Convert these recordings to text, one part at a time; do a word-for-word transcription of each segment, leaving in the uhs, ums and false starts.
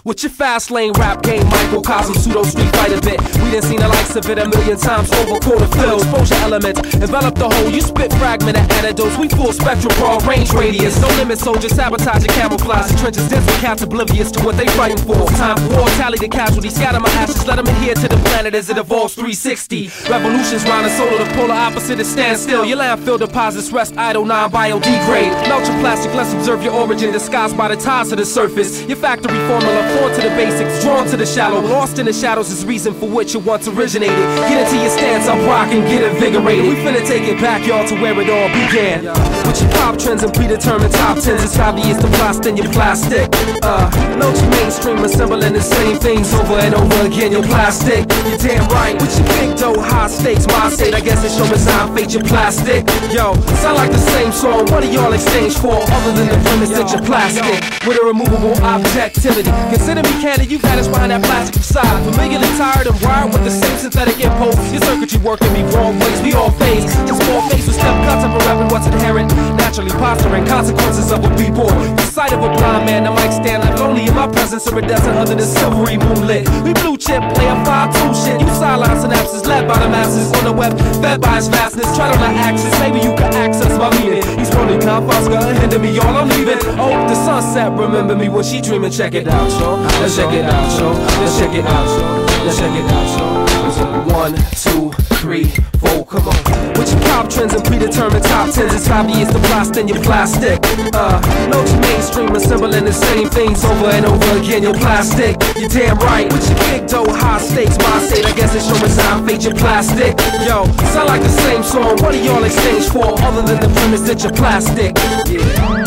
With your fast lane rap game, microcosm, pseudo street fighter bit. We done seen the likes of it a million times over. Quarter fill, exposure elements, envelop the whole. You spit fragmented antidotes. We full spectrum, broad range radius. No limit, soldiers sabotage and camouflage the trenches. Dense with cats oblivious to what they fighting for. Time for war, tally the casualties, scatter my ashes. Let them adhere to the planet as it evolves three sixty. Revolutions round the solar, the polar opposite is stand still. Your landfill deposits rest idle, non-biodegrade. Melt your plastic, let's observe your origin, disguised by the ties of the surface. Your factory formula, forward to the basics, drawn to the shallow. Lost in the shadows is reason for which you once originated. Get into your stance, I'm rocking, get invigorated. We finna take it back, y'all, to where it all began. With your pop trends and predetermined top tens, it's obvious the plastic in your plastic. Uh, note your mainstream assembling the same things over and over again. You're plastic, you're damn right. With your big dough, high stakes, my state, I guess it's your design, fate, you're plastic. Yo, sound like the same song. What do y'all exchange for, other than the premise that you're plastic? With a removable objectivity. Consider me candid, you've had us behind that plastic facade. Familiarly tired and wired with the same synthetic impulse. Your circuitry working me wrong ways, we all face. Just more face with step cuts up and rapping what's inherent. Naturally posturing consequences of a b-boy. The sight of a blind man, the mic stand like lonely in my presence of a desert under the silvery moonlit. We blue chip, play a five two shit. You sideline synapses led by the masses on the web, fed by his vastness. Try to not access, maybe you can access my meaning. He's rolling confidence, gonna hinder me, y'all, I'm leaving. Oh, the sunset, remember me when she dreaming. Check it out, yo. Let's check it out, yo. Let's check it out, yo. Let's check it out, yo. One, two, three, four, come on. With your pop trends and predetermined top tens, it's obvious the plastic in your plastic. Uh, note your mainstream assembling the same things over and over again. You're plastic, you're damn right. With your big dough, high stakes, my state, I guess it's your design, fate, you're plastic. Yo, sound like the same song. What do y'all exchange for, other than the premise that you're plastic? Yeah,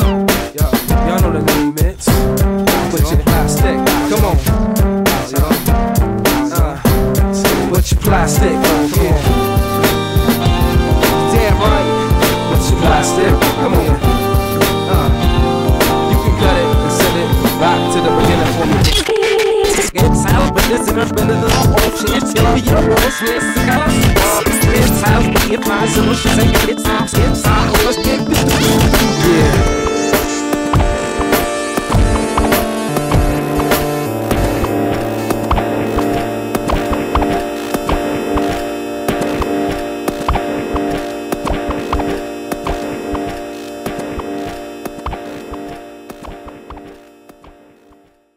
yo, y'all know the name, it's but you're plastic. Come on, uh, but you're plastic. Come on, damn right. But you're plastic. Come on, uh, you can cut it and send it back to the beginning for me. It's out, but this is a bit of the ocean. It's gonna be your worst miss. It's out, but if I so much, it's out, it's out, let's get this. Yeah.